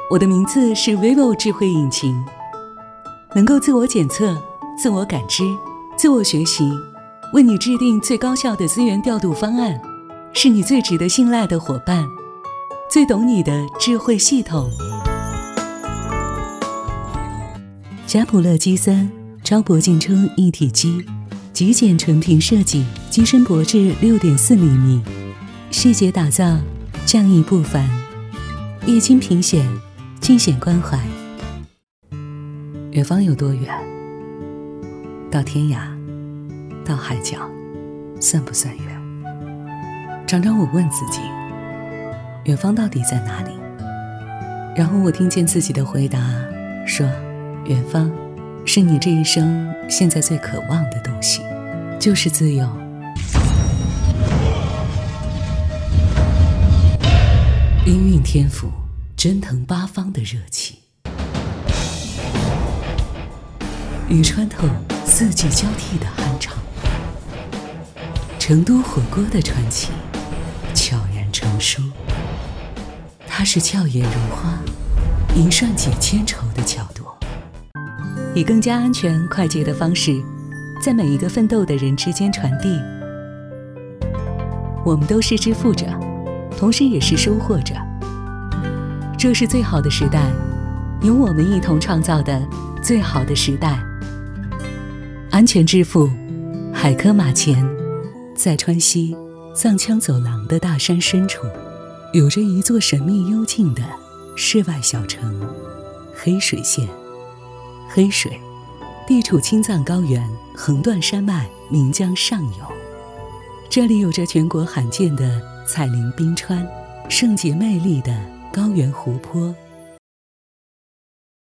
我的名字是 vivo 智慧引擎，能够自我检测、自我感知、自我学习，为你制定最高效的资源调度方案，是你最值得信赖的伙伴，最懂你的智慧系统。嘉普乐基3超薄净充一体机，极简纯平设计，机身薄至 6.4 厘米，细节打造，匠艺不凡，液晶屏显，尽显关怀。远方有多远？到天涯，到海角，算不算远？常常我问自己，远方到底在哪里？然后我听见自己的回答说，远方是你这一生现在最渴望的东西，就是自由。音韵天赋，蒸腾八方的热气，与穿透四季交替的酣畅，成都火锅的传奇悄然成书。它是俏颜如花，银涮几千愁的巧夺，以更加安全快捷的方式，在每一个奋斗的人之间传递。我们都是支付者，同时也是收获者。这是最好的时代，由我们一同创造的最好的时代。安全支付，海科马前，在川西藏羌走廊的大山深处，有着一座神秘幽静的世外小城黑水县。黑水地处青藏高原横断山脉岷江上游，这里有着全国罕见的彩林冰川，圣洁魅力的高原湖泊